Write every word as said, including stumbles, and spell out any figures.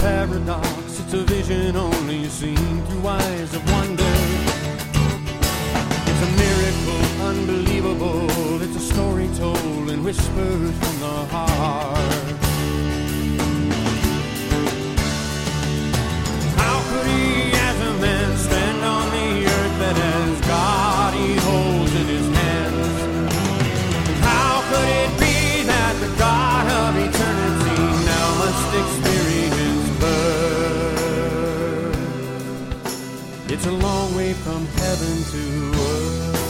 paradox, it's a vision only seen through eyes of wonder. It's a miracle, unbelievable, it's a story told in whispers from the heart. How could he as a man stand on the earth that as God he holds in his hands? And how could it be that the God of eternity now must experience birth? It's a long way from heaven to earth.